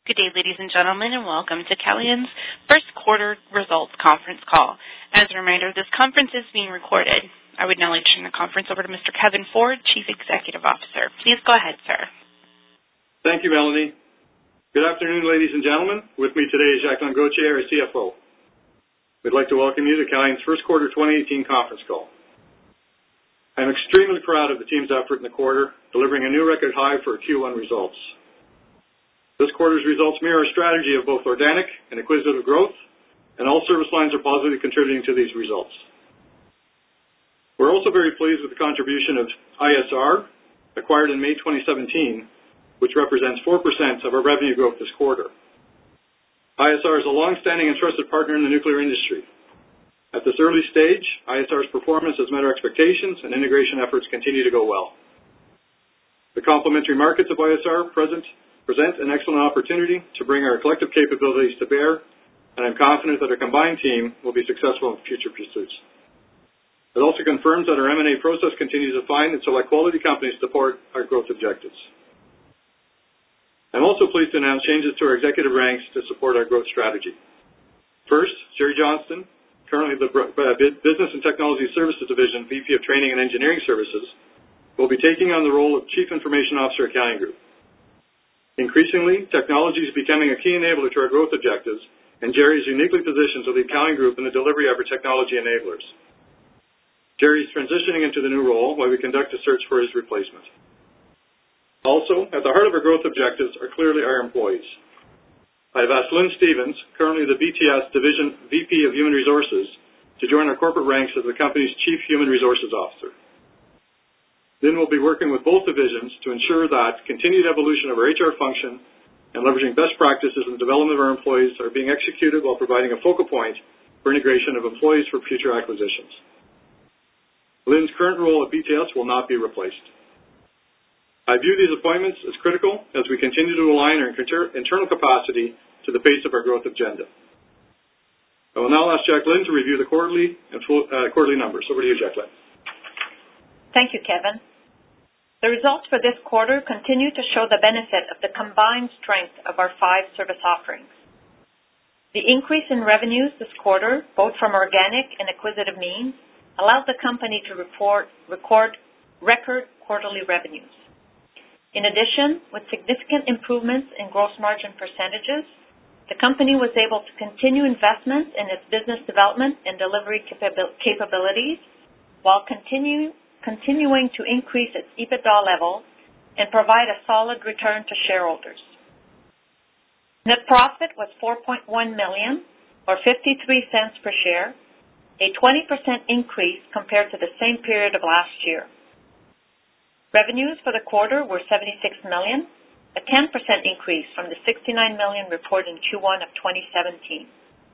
Good day, ladies and gentlemen, and welcome to Calian's first quarter results conference call. As a reminder, this conference is being recorded. I would now like to turn the conference over to Mr. Kevin Ford, Chief Executive Officer. Please go ahead, sir. Thank you, Melanie. Good afternoon, ladies and gentlemen. With me today is Jacqueline Gauthier, our CFO. We'd like to welcome you to Calian's first quarter 2018 conference call. I'm extremely proud of the team's effort in the quarter, delivering a new record high for Q1 results. This quarter's results mirror a strategy of both organic and acquisitive growth, and all service lines are positively contributing to these results. We're also very pleased with the contribution of ISR, acquired in May 2017, which represents 4% of our revenue growth this quarter. ISR is a long-standing and trusted partner in the nuclear industry. At this early stage, ISR's performance has met our expectations, and integration efforts continue to go well. The complementary markets of ISR present an excellent opportunity to bring our collective capabilities to bear, and I'm confident that our combined team will be successful in future pursuits. It also confirms that our M&A process continues to find and select quality companies to support our growth objectives. I'm also pleased to announce changes to our executive ranks to support our growth strategy. First, Jerry Johnston, currently the Business and Technology Services Division VP of Training and Engineering Services, will be taking on the role of Chief Information Officer at Calian Group. Increasingly, technology is becoming a key enabler to our growth objectives, and Jerry is uniquely positioned to lead Calian Group in the delivery of our technology enablers. Jerry is transitioning into the new role while we conduct a search for his replacement. Also, at the heart of our growth objectives are clearly our employees. I have asked Lynn Stevens, currently the BTS Division VP of Human Resources, to join our corporate ranks as the company's Chief Human Resources Officer. Lynn will be working with both divisions to ensure that continued evolution of our HR function and leveraging best practices in the development of our employees are being executed while providing a focal point for integration of employees for future acquisitions. Lynn's current role at BTS will not be replaced. I view these appointments as critical as we continue to align our internal capacity to the pace of our growth agenda. I will now ask Jacqueline to review the quarterly numbers. Over to you, Jacqueline. Thank you, Kevin. The results for this quarter continue to show the benefit of the combined strength of our 5 service offerings. The increase in revenues this quarter, both from organic and acquisitive means, allowed the company to record record quarterly revenues. In addition, with significant improvements in gross margin percentages, the company was able to continue investments in its business development and delivery capabilities while continuing to increase its EBITDA level and provide a solid return to shareholders. Net profit was 4.1 million, or 53 cents per share, a 20% increase compared to the same period of last year. Revenues for the quarter were 76 million, a 10% increase from the 69 million reported in Q1 of 2017.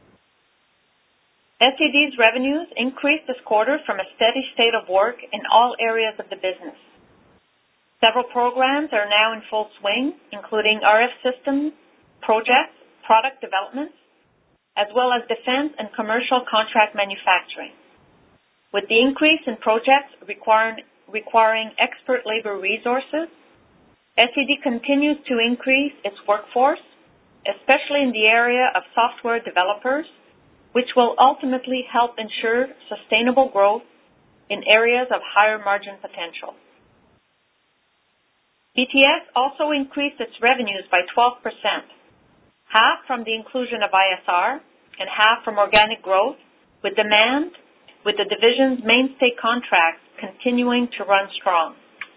SED's revenues increased this quarter from a steady state of work in all areas of the business. Several programs are now in full swing, including RF systems, projects, product developments, as well as defense and commercial contract manufacturing. With the increase in projects requiring expert labor resources, SED continues to increase its workforce, especially in the area of software developers, which will ultimately help ensure sustainable growth in areas of higher margin potential. BTS also increased its revenues by 12%, half from the inclusion of ISR and half from organic growth, with demand with the division's mainstay contracts continuing to run strong.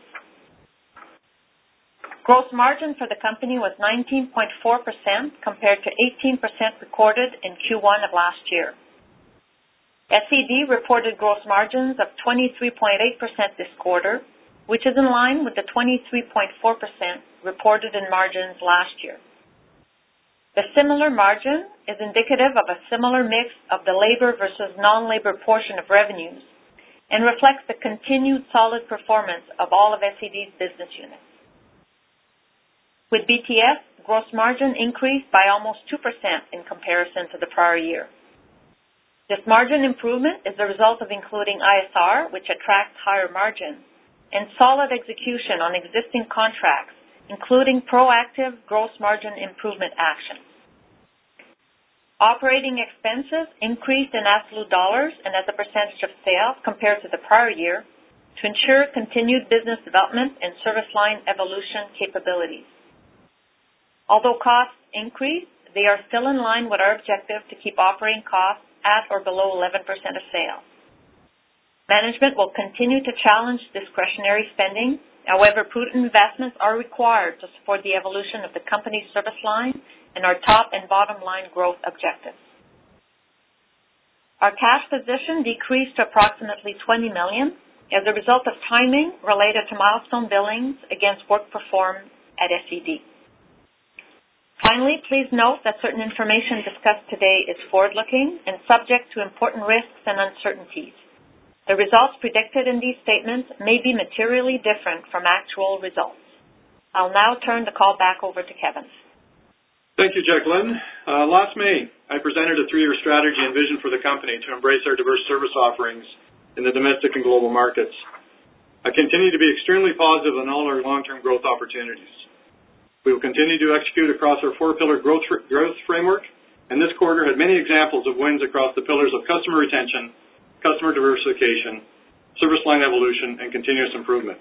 Gross margin for the company was 19.4% compared to 18% recorded in Q1 of last year. SED reported gross margins of 23.8% this quarter, which is in line with the 23.4% reported in margins last year. The similar margin is indicative of a similar mix of the labor versus non-labor portion of revenues and reflects the continued solid performance of all of SED's business units. With BTS, gross margin increased by almost 2% in comparison to the prior year. This margin improvement is the result of including ISR, which attracts higher margins, and solid execution on existing contracts including proactive gross margin improvement actions. Operating expenses increased in absolute dollars and as a percentage of sales compared to the prior year to ensure continued business development and service line evolution capabilities. Although costs increased, they are still in line with our objective to keep operating costs at or below 11% of sales. Management will continue to challenge discretionary spending. However, prudent investments are required to support the evolution of the company's service line and our top and bottom line growth objectives. Our cash position decreased to approximately $20 million as a result of timing related to milestone billings against work performed at SED. Finally, please note that certain information discussed today is forward-looking and subject to important risks and uncertainties. The results predicted in these statements may be materially different from actual results. I'll now turn the call back over to Kevin. Thank you, Jacqueline. Last May, I presented a 3-year strategy and vision for the company to embrace our diverse service offerings in the domestic and global markets. I continue to be extremely positive on all our long-term growth opportunities. We will continue to execute across our 4-pillar growth framework, and this quarter had many examples of wins across the pillars of customer retention, customer diversification, service line evolution, and continuous improvement.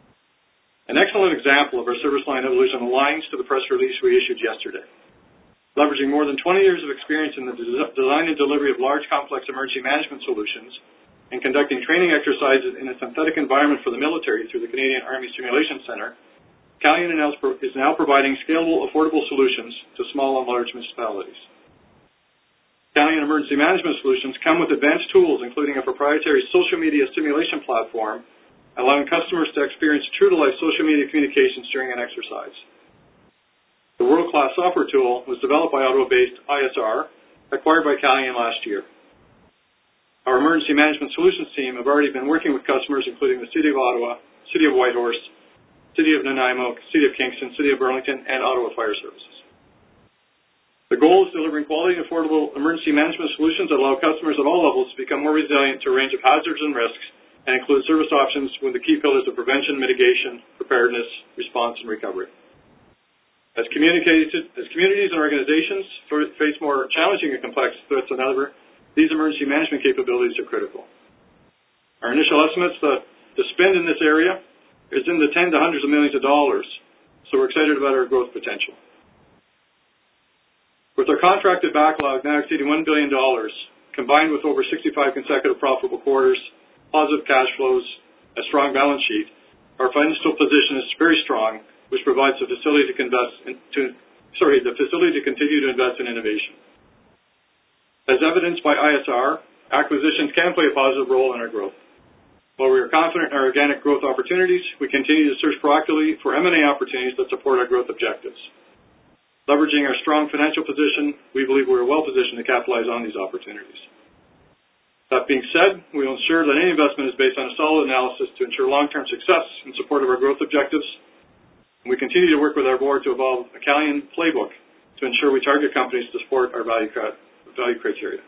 An excellent example of our service line evolution aligns to the press release we issued yesterday. Leveraging more than 20 years of experience in the design and delivery of large, complex emergency management solutions and conducting training exercises in a synthetic environment for the military through the Canadian Army Simulation Center, Calian is now providing scalable, affordable solutions to small and large municipalities. Calian Emergency Management Solutions come with advanced tools, including a proprietary social media simulation platform, allowing customers to experience true-to-life social media communications during an exercise. The world-class software tool was developed by Ottawa-based ISR, acquired by Calian last year. Our Emergency Management Solutions team have already been working with customers, including the City of Ottawa, City of Whitehorse, City of Nanaimo, City of Kingston, City of Burlington, and Ottawa Fire Services. The goal is delivering quality and affordable emergency management solutions that allow customers at all levels to become more resilient to a range of hazards and risks and include service options with the key pillars of prevention, mitigation, preparedness, response, and recovery. As communities and organizations face more challenging and complex threats than ever, these emergency management capabilities are critical. Our initial estimates that the spend in this area is in the tens to hundreds of millions of dollars, so we're excited about our growth potential. With our contracted backlog now exceeding $1 billion, combined with over 65 consecutive profitable quarters, positive cash flows, a strong balance sheet, our financial position is very strong, which provides the facility to continue to invest in innovation. As evidenced by ISR, acquisitions can play a positive role in our growth. While we are confident in our organic growth opportunities, we continue to search proactively for M&A opportunities that support our growth objectives. Leveraging our strong financial position, we believe we are well positioned to capitalize on these opportunities. That being said, we will ensure that any investment is based on a solid analysis to ensure long-term success in support of our growth objectives. And we continue to work with our board to evolve a Calian playbook to ensure we target companies to support our value criteria.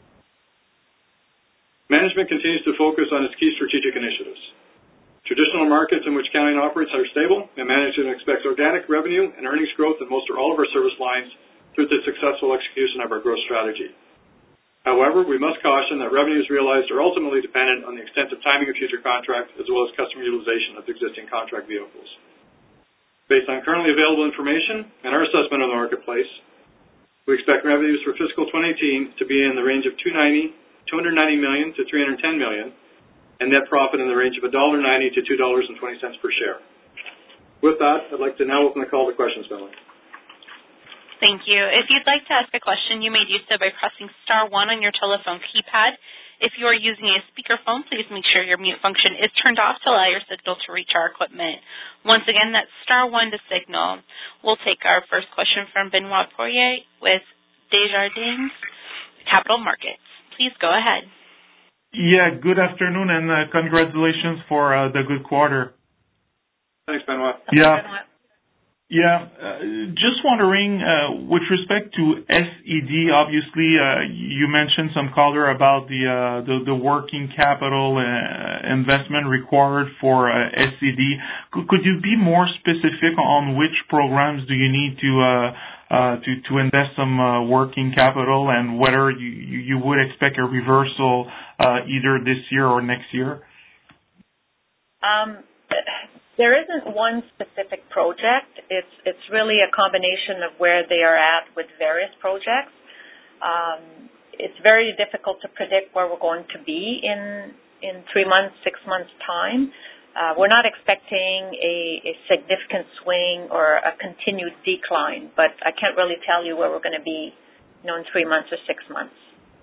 Management continues to focus on its key strategic initiatives. Traditional markets in which Calian operates are stable, and management expects organic revenue and earnings growth in most or all of our service lines through the successful execution of our growth strategy. However, we must caution that revenues realized are ultimately dependent on the extent of timing of future contracts as well as customer utilization of existing contract vehicles. Based on currently available information and our assessment of the marketplace, we expect revenues for fiscal 2018 to be in the range of $290 million to $310 million, and net profit in the range of $1.90 to $2.20 per share. With that, I'd like to now open the call to questions, Melanie. Thank you. If you'd like to ask a question, you may do so by pressing *1 on your telephone keypad. If you are using a speakerphone, please make sure your mute function is turned off to allow your signal to reach our equipment. Once again, that's *1 to signal. We'll take our first question from Benoit Poirier with Desjardins Capital Markets. Please go ahead. Yeah, good afternoon and congratulations for the good quarter. Thanks, Benoit. Yeah. Yeah. Just wondering, with respect to SED, obviously, you mentioned some color about the working capital investment required for SED. Could you be more specific on which programs do you need to invest some working capital, and whether you would expect a reversal either this year or next year? There isn't one specific project. It's really a combination of where they are at with various projects. It's very difficult to predict where we're going to be in 3 months, 6 months' time. We're not expecting a significant swing or a continued decline, but I can't really tell you where we're going to be, in 3 months or 6 months.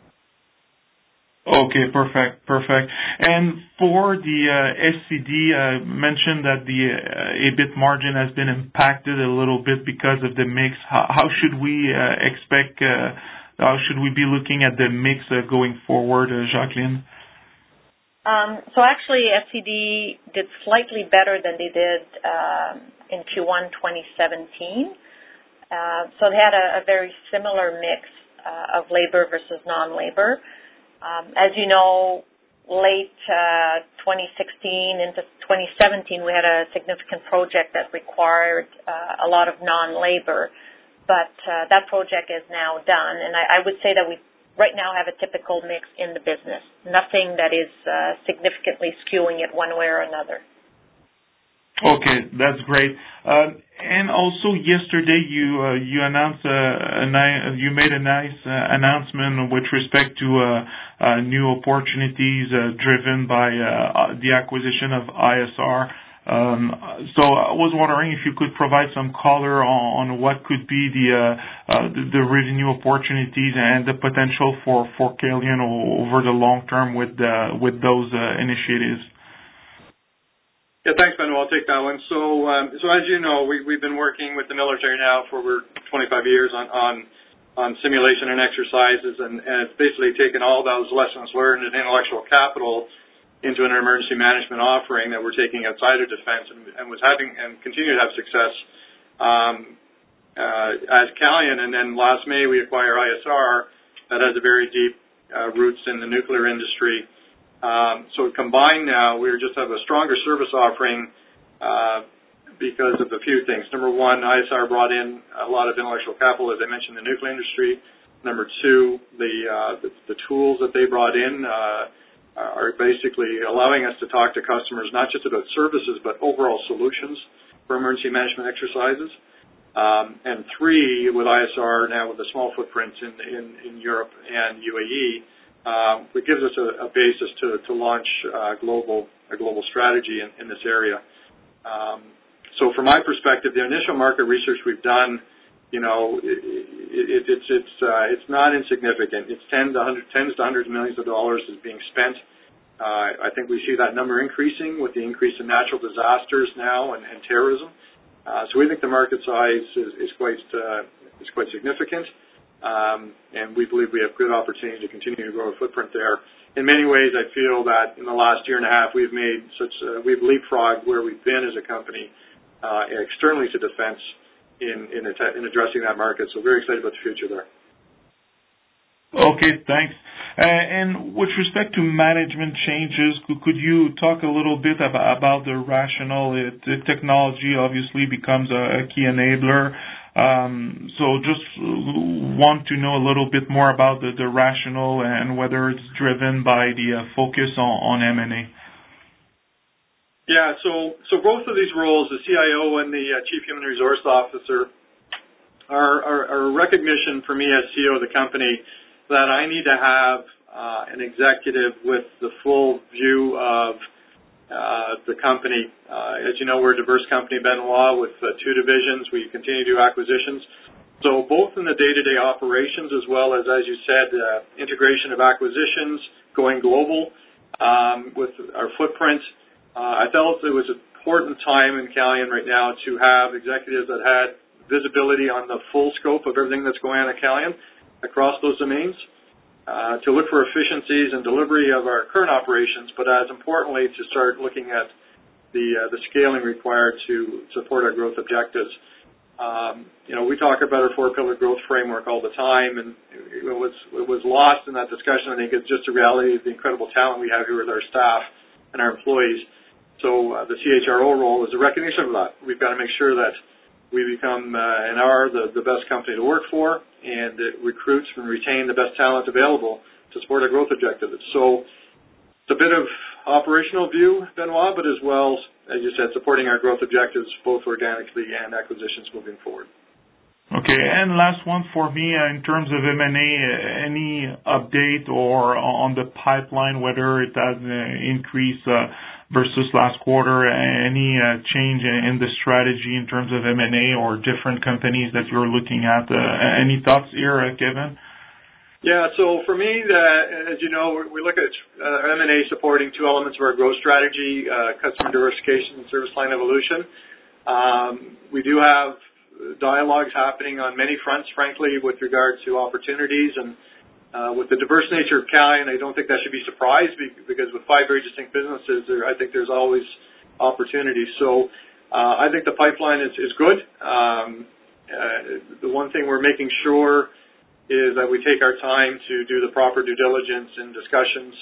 Okay, perfect. And for the SCD, mentioned that the EBIT margin has been impacted a little bit because of the mix. How should we how should we be looking at the mix going forward, Jacqueline? So actually, SCD did slightly better than they did in Q1 2017. So they had a very similar mix of labor versus non-labor. As you know, late 2016 into 2017, we had a significant project that required a lot of non-labor, but that project is now done, and I would say that we right now have a typical mix in the business, nothing that is significantly skewing it one way or another. Okay, that's great. And also yesterday you announced you made a nice announcement with respect to new opportunities driven by the acquisition of ISR. So I was wondering if you could provide some color on what could be the revenue opportunities and the potential for Calian over the long term with those initiatives. Yeah, thanks, Benoit. I'll take that one. So as you know, we've been working with the military now for over 25 years on simulation and exercises, and it's basically taken all those lessons learned and intellectual capital into an emergency management offering that we're taking outside of defense, and was having and continue to have success as Calian. And then last May we acquired ISR, that has a very deep roots in the nuclear industry. So combined now, we just have a stronger service offering because of a few things. Number one, ISR brought in a lot of intellectual capital, as I mentioned, in the nuclear industry. Number two, the tools that they brought in are basically allowing us to talk to customers not just about services but overall solutions for emergency management exercises. And three, with ISR now with a small footprint in Europe and UAE, it gives us a basis to launch a global strategy in this area. So from my perspective, the initial market research we've done, it's not insignificant. It's tens to hundreds of millions of dollars is being spent. I think we see that number increasing with the increase in natural disasters now and terrorism. So we think the market size is quite significant. And we believe we have good opportunity to continue to grow a footprint there. In many ways, I feel that in the last year and a half, we've leapfrogged where we've been as a company externally to defense in addressing that market. So very excited about the future there. Okay, thanks. And with respect to management changes, could you talk a little bit about the rationale? The technology obviously becomes a key enabler. So just want to know a little bit more about the rationale and whether it's driven by the focus on M&A. Yeah, so both of these roles, the CIO and the Chief Human Resource Officer, are a recognition for me as CEO of the company that I need to have an executive with the full view of the company. As you know, we're a diverse company, Benoit, with two divisions. We continue to do acquisitions. So both in the day-to-day operations as well as you said, integration of acquisitions, going global with our footprint, I felt it was an important time in Calian right now to have executives that had visibility on the full scope of everything that's going on at Calian across those domains, to look for efficiencies and delivery of our current operations, but as importantly, to start looking at the scaling required to support our growth objectives. We talk about our four-pillar growth framework all the time, and it was lost in that discussion. I think it's just a reality of the incredible talent we have here with our staff and our employees. So the CHRO role is a recognition of that. We've got to make sure that we become and are the best company to work for, and it recruits and retain the best talent available to support our growth objectives. So it's a bit of operational view, Benoit, but as well, as you said, supporting our growth objectives both organically and acquisitions moving forward. Okay, and last one for me, in terms of M&A, any update or on the pipeline, whether it has increased versus last quarter, any change in the strategy in terms of M&A or different companies that you're looking at? Any thoughts here, Kevin? Yeah, so for me, as you know, we look at M&A supporting two elements of our growth strategy, customer diversification and service line evolution. We do have dialogues happening on many fronts, frankly, with regard to opportunities. And with the diverse nature of Calian, I don't think that should be surprised because with five very distinct businesses, I think there's always opportunities. So I think the pipeline is good. The one thing we're making sure is that we take our time to do the proper due diligence and discussions.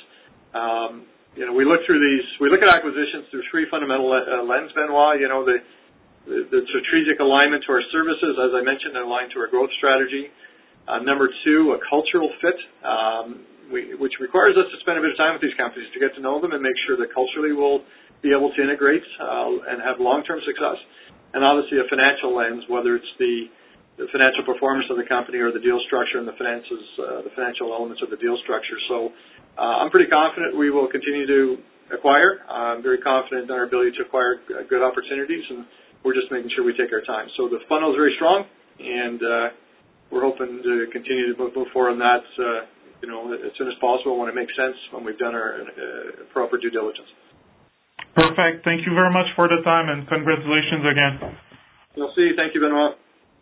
We look at acquisitions through three fundamental lens, Benoit. The strategic alignment to our services, as I mentioned, aligned to our growth strategy. Number two, a cultural fit, which requires us to spend a bit of time with these companies to get to know them and make sure that culturally we'll be able to integrate and have long-term success. And obviously a financial lens, whether it's the financial performance of the company or the deal structure and the financial elements of the deal structure. So I'm pretty confident we will continue to acquire. I'm very confident in our ability to acquire good opportunities, and we're just making sure we take our time. So the funnel is very strong, and we're hoping to continue to move forward on that, as soon as possible when it makes sense, when we've done our proper due diligence. Perfect. Thank you very much for the time, and congratulations again. We'll see. Thank you, Benoit.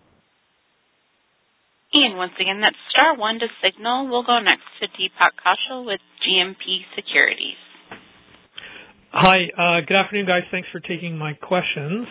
And once again, that's star one to signal. We'll go next to Deepak Kaushal with GMP Securities. Hi. Good afternoon, guys. Thanks for taking my questions.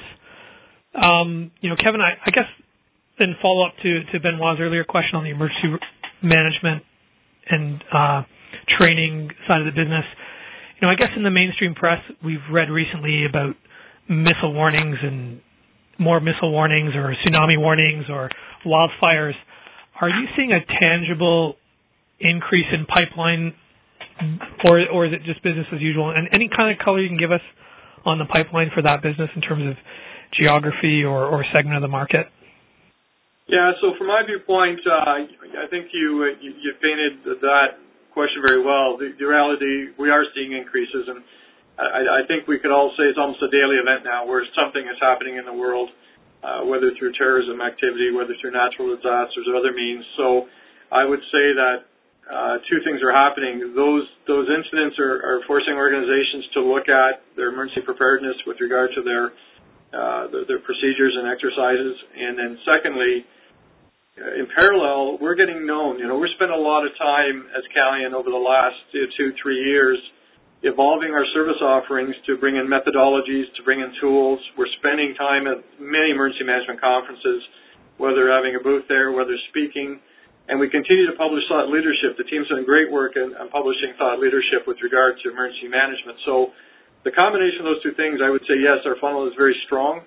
Kevin, I guess in follow-up to Benoit's earlier question on the emergency management and training side of the business, I guess in the mainstream press, we've read recently about missile warnings and more missile warnings or tsunami warnings or wildfires. Are you seeing a tangible increase in pipeline, or is it just business as usual? And any kind of color you can give us on the pipeline for that business in terms of geography or segment of the market? Yeah, so from my viewpoint, I think you painted that question very well. The reality, we are seeing increases, and I think we could all say it's almost a daily event now where something is happening in the world, whether through terrorism activity, whether through natural disasters or other means. So I would say that two things are happening. Those incidents are forcing organizations to look at their emergency preparedness with regard to their procedures and exercises. And then secondly, in parallel, we're getting known. We're spending a lot of time as Calian over the last 2-3 years evolving our service offerings to bring in methodologies, to bring in tools. We're spending time at many emergency management conferences, whether having a booth there, whether speaking, and we continue to publish thought leadership. The team's done great work in publishing thought leadership with regard to emergency management. So the combination of those two things, I would say, yes, our funnel is very strong.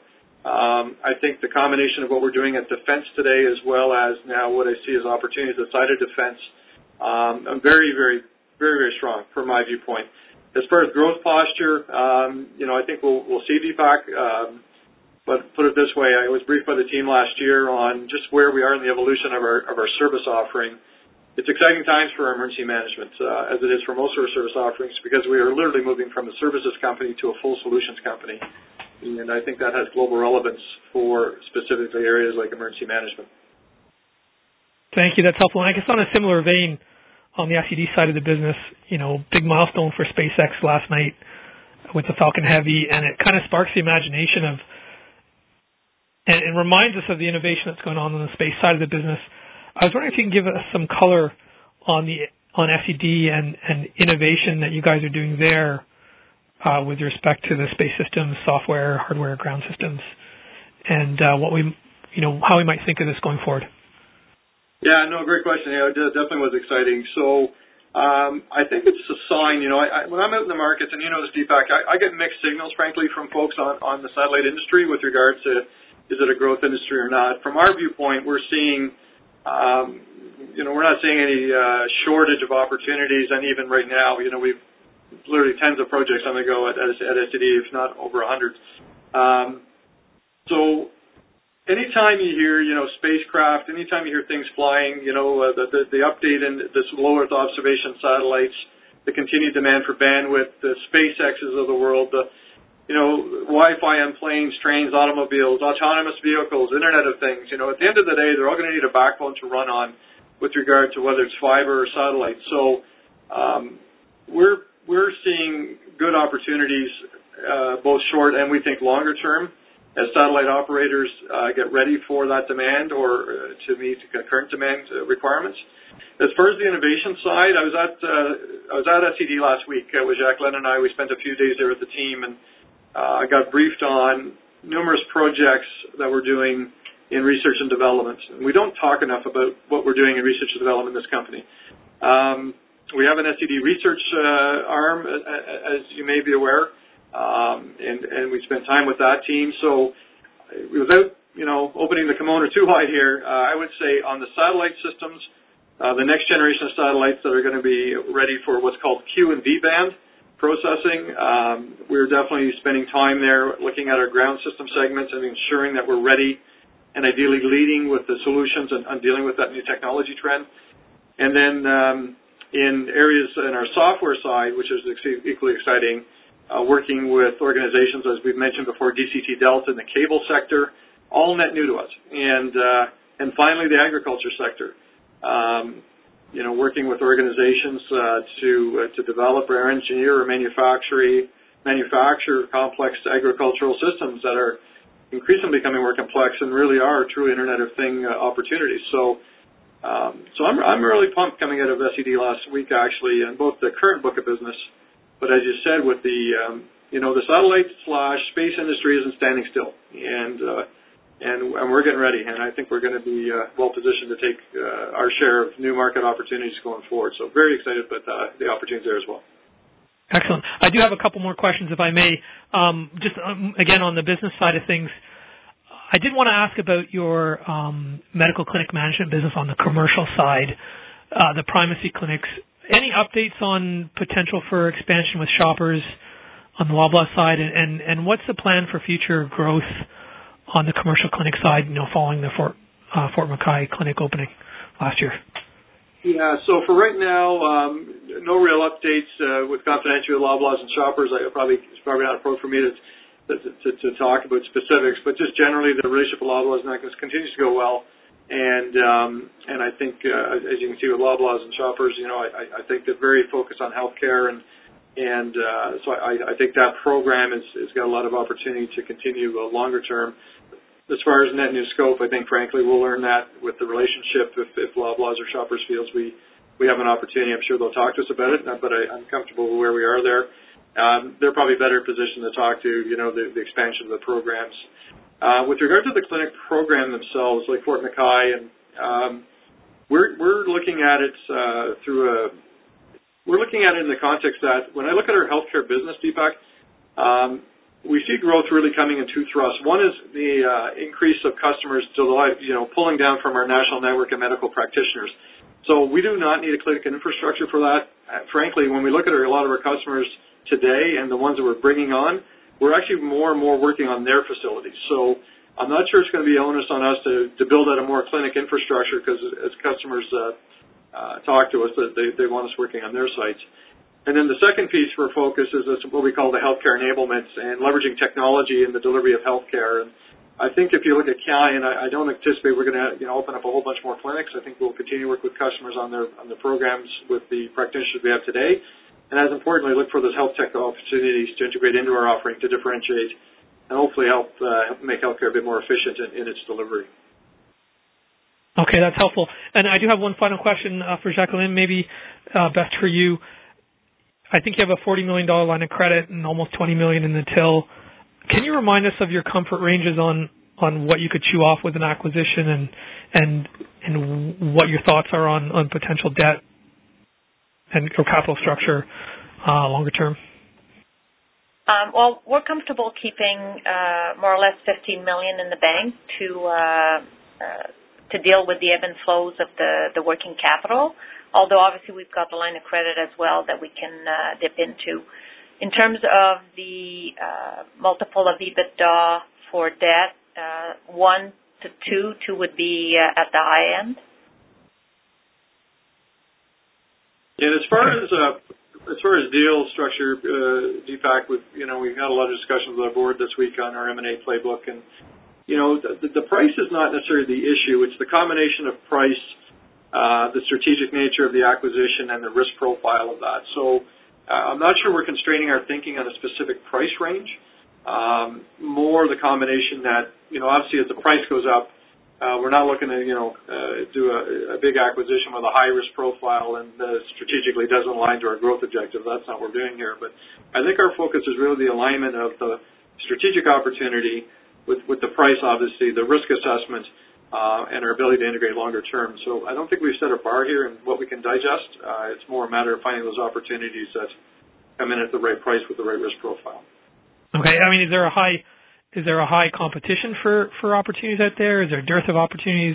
I think the combination of what we're doing at defense today as well as now what I see as opportunities outside of defense, I'm very, very, very, very strong from my viewpoint. As far as growth posture, I think we'll see Deepak. But put it this way, I was briefed by the team last year on just where we are in the evolution of our service offering. It's exciting times for our emergency management, as it is for most of our service offerings, because we are literally moving from a services company to a full solutions company. And I think that has global relevance for specifically areas like emergency management. Thank you. That's helpful. And I guess on a similar vein, on the SED side of the business, big milestone for SpaceX last night with the Falcon Heavy, and it kind of sparks the imagination of, and it reminds us of the innovation that's going on the space side of the business. I was wondering if you can give us some color on SED and innovation that you guys are doing there with respect to the space systems, software, hardware, ground systems, and what we how we might think of this going forward. Yeah, no, great question. Yeah, it definitely was exciting. So I think it's a sign, when I'm out in the markets, and this, Deepak, I get mixed signals, frankly, from folks on the satellite industry with regards to is it a growth industry or not. From our viewpoint, we're seeing, we're not seeing any shortage of opportunities, and even right now, we've literally tens of projects on the go at SED, if not over 100. So anytime you hear, spacecraft, anytime you hear things flying, the update in this low Earth observation satellites, the continued demand for bandwidth, the SpaceXs of the world, the Wi-Fi on planes, trains, automobiles, autonomous vehicles, Internet of Things. At the end of the day, they're all going to need a backbone to run on with regard to whether it's fiber or satellite. So we're seeing good opportunities, both short and we think longer term, as satellite operators get ready for that demand or to meet current demand requirements. As far as the innovation side, I was at SED last week with Jacqueline and I. We spent a few days there with the team, and I got briefed on numerous projects that we're doing in research and development. And we don't talk enough about what we're doing in research and development in this company. We have an SED research arm, as you may be aware, and we spent time with that team. So without, opening the kimono too wide here, I would say on the satellite systems, the next generation of satellites that are going to be ready for what's called Q and V band processing, we're definitely spending time there looking at our ground system segments and ensuring that we're ready and ideally leading with the solutions and dealing with that new technology trend. And then in areas in our software side, which is equally exciting, working with organizations, as we've mentioned before, DCT Delta in the cable sector, all net new to us. And finally, the agriculture sector. Working with organizations to develop or engineer or manufacture complex agricultural systems that are increasingly becoming more complex and really are true Internet of Things opportunities. So I'm really pumped coming out of SED last week, actually, in both the current book of business, but as you said, with the the satellite/space industry isn't standing still, and we're getting ready, and I think we're going to be well positioned to take our share of new market opportunities going forward. So very excited about the opportunities there as well. Excellent. I do have a couple more questions, if I may. Again, on the business side of things, I did want to ask about your medical clinic management business on the commercial side, the primacy clinics. Any updates on potential for expansion with Shoppers on the Loblaw side, and what's the plan for future growth on the commercial clinic side, following the Fort McKay clinic opening last year? Yeah, so for right now, no real updates with confidential Loblaws and Shoppers. It's probably not appropriate for me to talk about specifics, but just generally the relationship with Loblaws and that continues to go well. And I think, as you can see with Loblaws and Shoppers, I think they're very focused on healthcare, and so I think that program has got a lot of opportunity to continue longer term. As far as net new scope, I think, frankly, we'll learn that with the relationship. If Loblaws or Shoppers feels we have an opportunity, I'm sure they'll talk to us about it, but I'm comfortable with where we are there. They're probably better positioned to talk to, the expansion of the programs. With regard to the clinic program themselves, like Fort McKay, and we're looking at it we're looking at it in the context that when I look at our healthcare business, Deepak, we see growth really coming in two thrusts. One is the increase of customers pulling down from our national network of medical practitioners. So we do not need a clinic infrastructure for that. Frankly, when we look at a lot of our customers today and the ones that we're bringing on, we're actually more and more working on their facilities. So I'm not sure it's going to be onus on us to build out a more clinic infrastructure, because as customers talk to us, they want us working on their sites. And then the second piece for focus is what we call the healthcare enablement and leveraging technology in the delivery of healthcare. And I think if you look at Calian, I don't anticipate we're going to open up a whole bunch more clinics. I think we'll continue to work with customers on their programs with the practitioners we have today. And as importantly, look for those health tech opportunities to integrate into our offering to differentiate and hopefully help make healthcare a bit more efficient in its delivery. Okay, that's helpful. And I do have one final question for Jacqueline, maybe best for you. I think you have a $40 million line of credit and almost $20 million in the till. Can you remind us of your comfort ranges on on what you could chew off with an acquisition and what your thoughts are on potential debt and or capital structure longer term? Well, we're comfortable keeping more or less $15 million in the bank to deal with the ebb and flows of the working capital. Although obviously we've got the line of credit as well that we can dip into. In terms of the multiple of EBITDA for debt, 1 to 2 would be at the high end. Yeah, as far as deal structure, Deepak, we've had a lot of discussions with our board this week on our M&A playbook, and the price is not necessarily the issue. It's the combination of price, the strategic nature of the acquisition, and the risk profile of that. So I'm not sure we're constraining our thinking on a specific price range. More the combination that obviously as the price goes up, we're not looking to do a big acquisition with a high risk profile and strategically doesn't align to our growth objective. That's not what we're doing here. But I think our focus is really the alignment of the strategic opportunity with the price, obviously, the risk assessment, and our ability to integrate longer term. So I don't think we've set a bar here in what we can digest. It's more a matter of finding those opportunities that come in at the right price with the right risk profile. Okay. I mean, is there a high competition for opportunities out there? Is there a dearth of opportunities?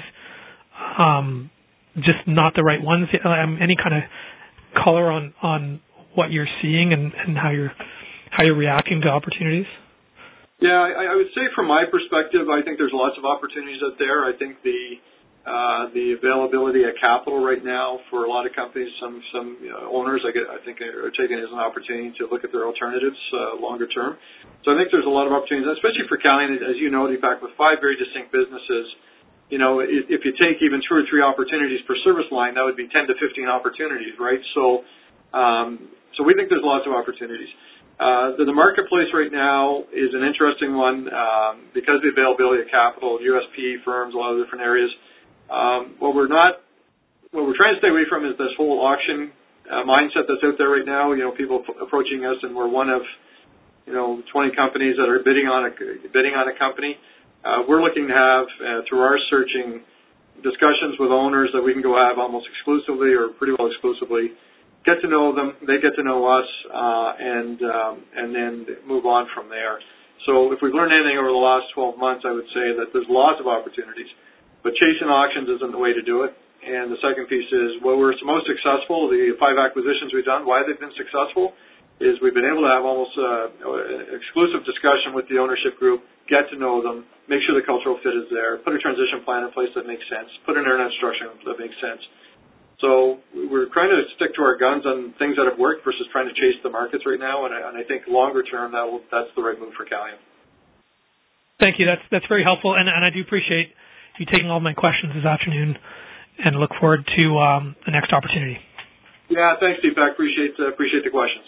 Just not the right ones? Any kind of color on what you're seeing and how you're reacting to opportunities? Yeah, I would say from my perspective, I think there's lots of opportunities out there. I think the availability of capital right now for a lot of companies, some owners, I think are taking it as an opportunity to look at their alternatives longer term. So I think there's a lot of opportunities, especially for Calian, as you know, Deepak, with 5 very distinct businesses. If you take even 2 or 3 opportunities per service line, that would be 10 to 15 opportunities, right? So we think there's lots of opportunities. The marketplace right now is an interesting one because of the availability of capital, USP firms, a lot of different areas. What we're trying to stay away from is this whole auction mindset that's out there right now. People approaching us, and we're one of 20 companies that are bidding on a company. We're looking to have through our searching discussions with owners that we can go have almost exclusively or pretty well exclusively. Get to know them, they get to know us, and then move on from there. So if we've learned anything over the last 12 months, I would say that there's lots of opportunities, but chasing auctions isn't the way to do it. And the second piece is, where we're most successful, the 5 acquisitions we've done, why they've been successful, is we've been able to have almost an exclusive discussion with the ownership group, get to know them, make sure the cultural fit is there, put a transition plan in place that makes sense, put an internet structure that makes sense. So we're trying to stick to our guns on things that have worked versus trying to chase the markets right now, and I think longer term that's the right move for Calian. Thank you. That's very helpful, and I do appreciate you taking all my questions this afternoon, and look forward to the next opportunity. Yeah, thanks, Deepak. Appreciate the questions.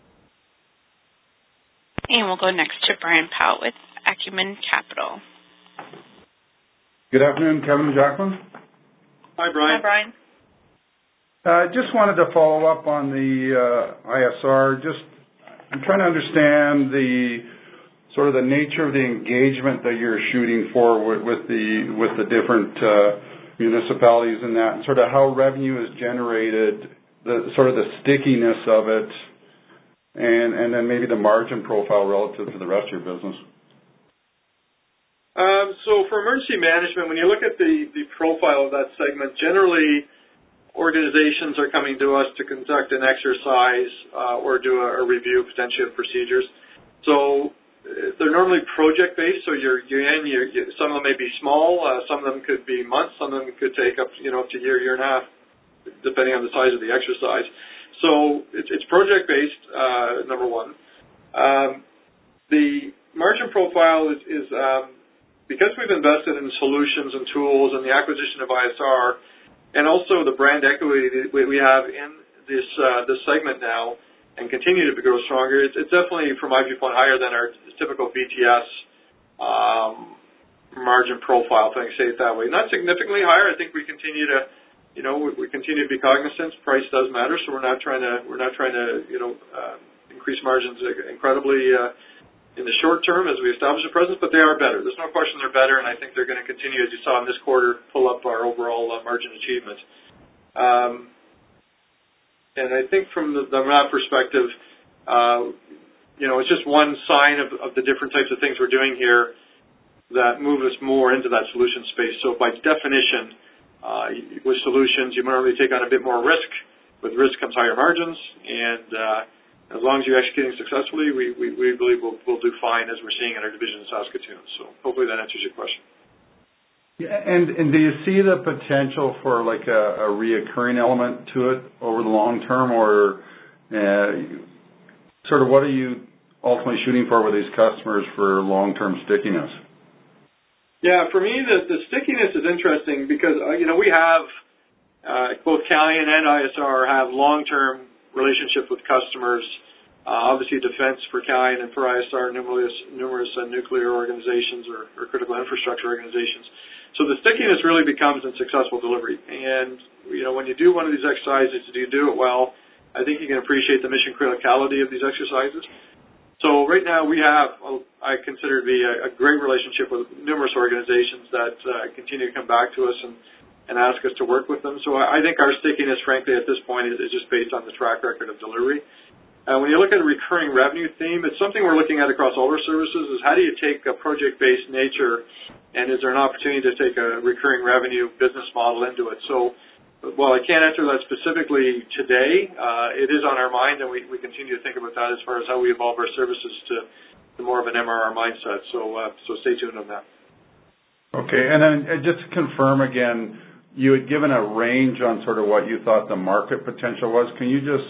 And we'll go next to Brian Powell with Acumen Capital. Good afternoon, Kevin and Jacqueline. Hi, Brian. Hi, Brian. Just wanted to follow up on the ISR. I'm trying to understand the sort of the nature of the engagement that you're shooting for with the different municipalities and that, and sort of how revenue is generated, the sort of the stickiness of it, and then maybe the margin profile relative to the rest of your business. So for emergency management, when you look at the profile of that segment, generally organizations are coming to us to conduct an exercise or do a review potentially of procedures. So they're normally project-based, so some of them may be small, some of them could be months, some of them could take up to a year and a half, depending on the size of the exercise. So it's project-based, number one. The margin profile is because we've invested in solutions and tools and the acquisition of ISR, and also the brand equity we have in this segment now, and continue to grow stronger. It's definitely, from my viewpoint, higher than our typical BTS margin profile, if I can say it that way. Not significantly higher. I think we continue to, we continue to be cognizant. Price does matter, so we're not trying to increase margins incredibly in the short term as we establish a presence, but they are better. There's no question they're better, and I think they're going to continue, as you saw in this quarter, pull up our overall margin achievement. And I think from that perspective, it's just one sign of the different types of things we're doing here that move us more into that solution space. So by definition, with solutions, you normally take on a bit more risk. With risk comes higher margins, and as long as you're executing successfully, we believe we'll do fine, as we're seeing in our division in Saskatoon. So hopefully that answers your question. Yeah, and do you see the potential for like a reoccurring element to it over the long term, or sort of what are you ultimately shooting for with these customers for long-term stickiness? Yeah, for me, the stickiness is interesting because, we have, both Calian and ISR have long-term relationships with customers. Obviously, defense for Calian and for ISR, numerous nuclear organizations or critical infrastructure organizations. So the stickiness really becomes in successful delivery. And, when you do one of these exercises, do you do it well, I think you can appreciate the mission criticality of these exercises. So right now we have, I consider to be a great relationship with numerous organizations that continue to come back to us and ask us to work with them. So I think our stickiness, frankly, at this point is just based on the track record of delivery. When you look at a recurring revenue theme, it's something we're looking at across all our services, is how do you take a project-based nature, and is there an opportunity to take a recurring revenue business model into it? So while I can't answer that specifically today, it is on our mind, and we continue to think about that as far as how we evolve our services to more of an MRR mindset. So stay tuned on that. Okay, and then just to confirm again, you had given a range on sort of what you thought the market potential was. Can you just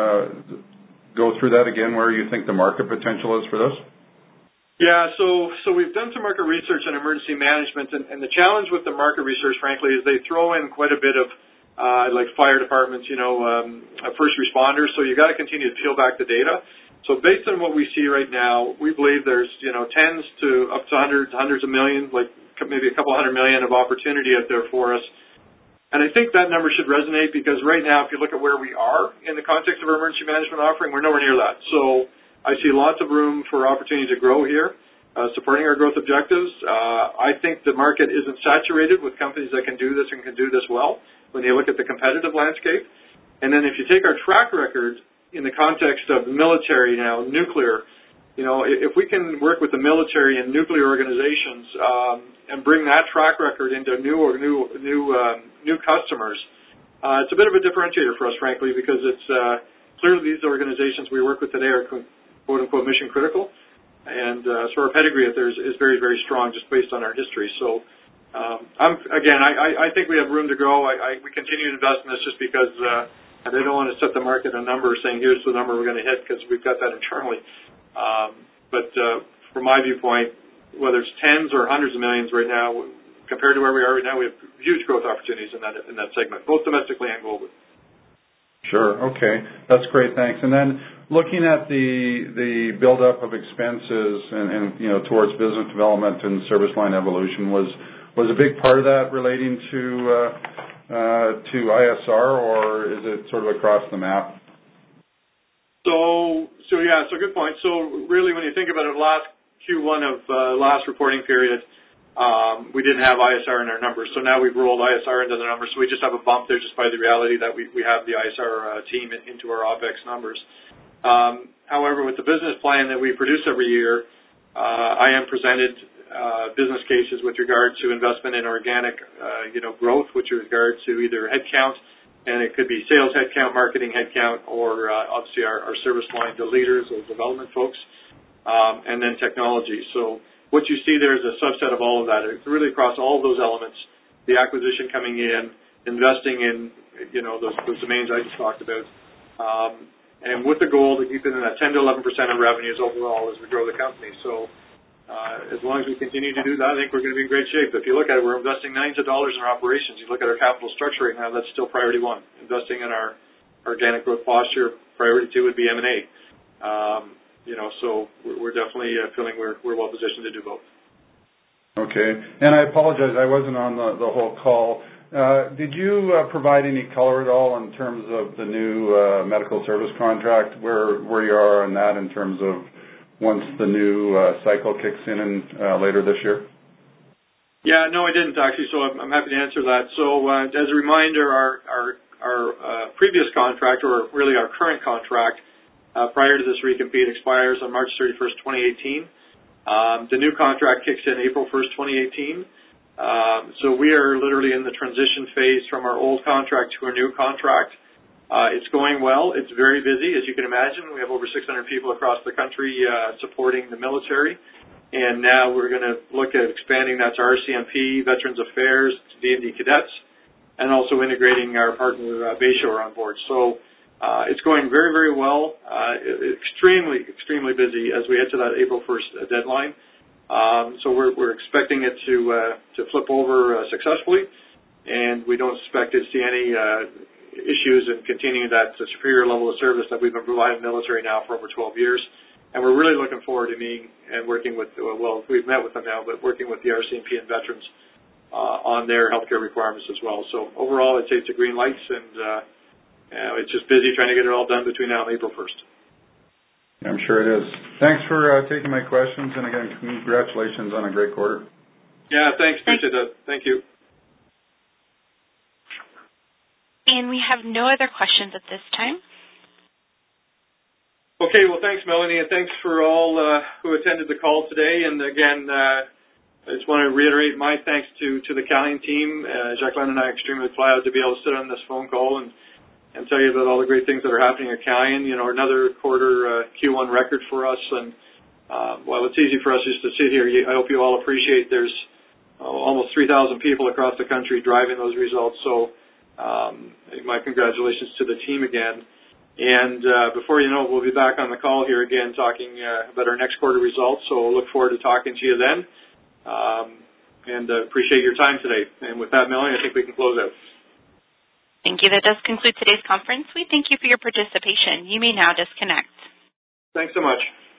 go through that again, where you think the market potential is for this? Yeah, so we've done some market research on emergency management, and the challenge with the market research, frankly, is they throw in quite a bit of like fire departments, first responders. So you got to continue to peel back the data. So based on what we see right now, we believe there's tens to up to hundreds of millions, like maybe a couple $100 million of opportunity out there for us. And I think that number should resonate because right now, if you look at where we are in the context of our emergency management offering, we're nowhere near that. So I see lots of room for opportunity to grow here, supporting our growth objectives. I think the market isn't saturated with companies that can do this and can do this well when you look at the competitive landscape. And then if you take our track record in the context of military now, nuclear, if we can work with the military and nuclear organizations and bring that track record into new customers, it's a bit of a differentiator for us, frankly, because it's clearly these organizations we work with today are quote-unquote mission critical, and so our pedigree out there is very, very strong just based on our history. So I think we have room to grow. We continue to invest in this just because I don't want to set the market a number saying here's the number we're going to hit because we've got that internally. But from my viewpoint, whether it's tens or hundreds of millions right now, compared to where we are right now, we have huge growth opportunities in that segment, both domestically and globally. Sure. Okay. That's great. Thanks. And then looking at the buildup of expenses and towards business development and service line evolution, was a big part of that relating to ISR, or is it sort of across the map? So good point. So really, when you think about it, last Q1 of last reporting period, we didn't have ISR in our numbers. So now we've rolled ISR into the numbers. So we just have a bump there just by the reality that we have the ISR team into our OPEX numbers. However, with the business plan that we produce every year, I am presented business cases with regard to investment in organic, growth, with regard to either headcount, and it could be sales headcount, marketing headcount, or obviously our service line, the leaders or development folks, and then technology. So what you see there is a subset of all of that. It's really across all of those elements, the acquisition coming in, investing in, those domains I just talked about, and with the goal to keep it in that 10 to 11% of revenues overall as we grow the company. So as long as we continue to do that, I think we're going to be in great shape. If you look at it, we're investing millions of dollars in our operations. You look at our capital structure right now, that's still priority one. Investing in our organic growth posture, priority two would be M&A. So we're definitely feeling we're well positioned to do both. Okay. And I apologize, I wasn't on the whole call. Did you provide any color at all in terms of the new medical service contract, where you are on that in terms of once the new cycle kicks in later this year? Yeah, no, I didn't actually, so I'm happy to answer that. So as a reminder, our previous contract, or really our current contract, prior to this recompete expires on March 31st, 2018. The new contract kicks in April 1st, 2018. So we are literally in the transition phase from our old contract to our new contract. It's going well. It's very busy, as you can imagine. We have over 600 people across the country supporting the military. And now we're going to look at expanding that to RCMP, Veterans Affairs, D&D cadets, and also integrating our partner Bayshore on board. So it's going very, very well. Extremely, extremely busy as we head to that April 1st deadline. So we're expecting it to flip over successfully, and we don't expect to see any issues in continuing that superior level of service that we've been providing the military now for over 12 years. And we're really looking forward to meeting and working with, well, we've met with them now, but working with the RCMP and veterans on their healthcare requirements as well. So overall, I'd say it's a green light, and it's just busy trying to get it all done between now and April 1st. I'm sure it is. Thanks for taking my questions, and again, congratulations on a great quarter. Yeah, thanks. Appreciate that. Thank you. And we have no other questions at this time. Okay, well, thanks, Melanie, and thanks for all who attended the call today. And again, I just want to reiterate my thanks to the Calian team. Jacqueline and I are extremely proud to be able to sit on this phone call and tell you about all the great things that are happening at Calian. You know, another quarter Q1 record for us. And while it's easy for us just to sit here, I hope you all appreciate there's almost 3,000 people across the country driving those results. So my congratulations to the team again. And before you know it, we'll be back on the call here again talking about our next quarter results. So we'll look forward to talking to you then. And appreciate your time today. And with that, Melanie, I think we can close out. Thank you. That does conclude today's conference. We thank you for your participation. You may now disconnect. Thanks so much.